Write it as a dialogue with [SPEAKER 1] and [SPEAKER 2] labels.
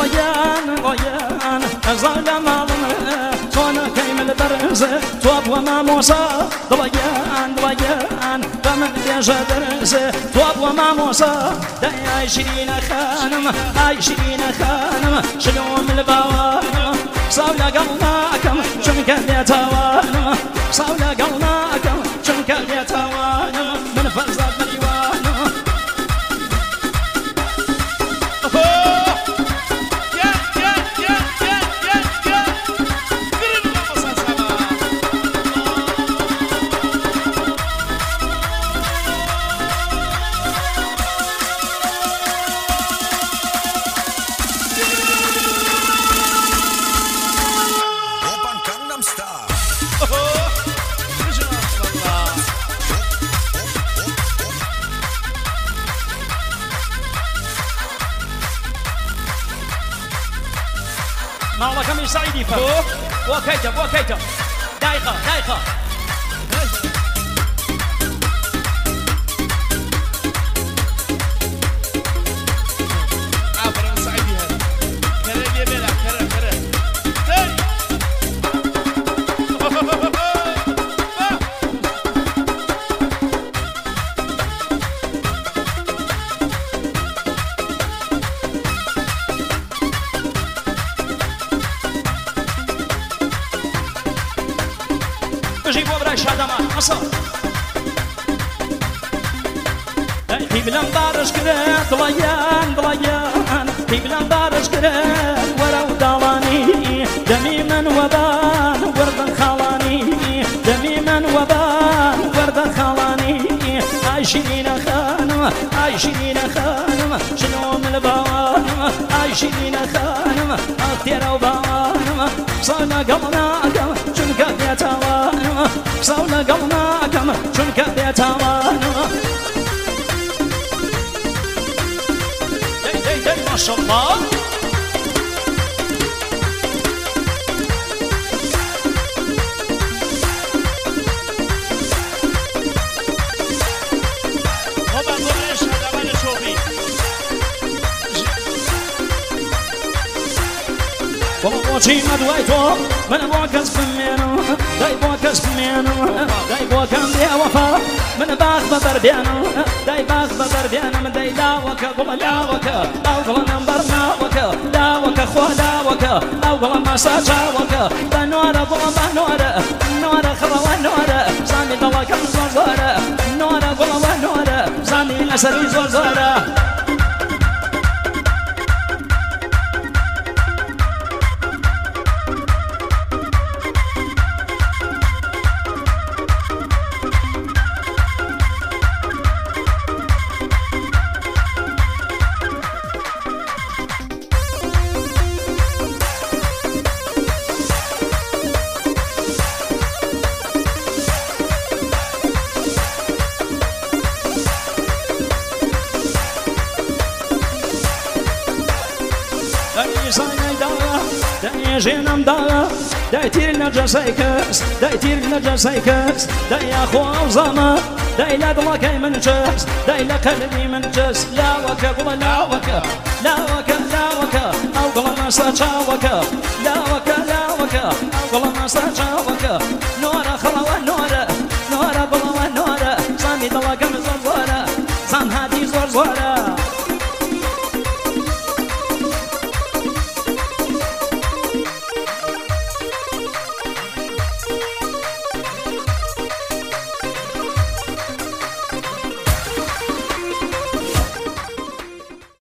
[SPEAKER 1] ضيان ضيان أزال مالنا صون كيمل برز توب وما موسى ضيان ضيان فمن بيج درز توب وما موسى داي عشرين خانم عشرين خانم شلوم البوانم صولا قلناكم شنك بيتوانم صولا قلناكم شنك بيتوانم من فرزات مليوانم ما والله كم سعيد يفهم وكيته وكيته دايخه دايخه
[SPEAKER 2] عبر سعيد هذا كرم يبلع كرم كرم
[SPEAKER 1] جيبوا براي شادمان أصلا تيبلان دارش كرات ضليان ضليان تيبلان دارش كرات ورو دالاني دميما وبان ورد خالاني دميما وبان ورد خالاني عايشين خانم عايشين خانم شنو من البوانم عايشين خانم اختيار وبوانم صانا قلناكم شنك بيتوانم صانا قلناكم شنك بيتوانم دي دي دي ما شاء الله وشي مدويتو من بوكس بمينو داي بوكس بمينو داي بوكم بيا وفا من باخ ببرديانو داي باخ ببرديانو من داي لاوكا قول لاوكا او قول نمبرنا وكا لاوكا خو لاوكا او قول مساجا وكا بنورا قول بنورا نورا خوا نورا زاني دواكم زورزورا نورا قول نورا زاني نسري زورزورا داي جينام داغا داي تير نرجع سايكس داي تير نرجع سايكس داي يا خو زما داي لا دلا كاي من جس داي لا قلبي من جس لا وكا قول لا وكا لا وكا لا وكا او قول ما ساچا وكا لا وكا لا وكا او قول ما ساچا وكا نورا خلا نورا نورا قول نورا زاني دلا كم زورا زان هادي زور زورا